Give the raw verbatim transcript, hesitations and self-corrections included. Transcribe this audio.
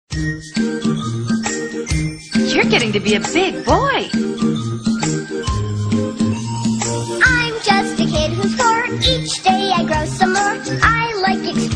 You're getting to be a big boy. I'm just a kid who's four. Each day I grow some more. I like exploring.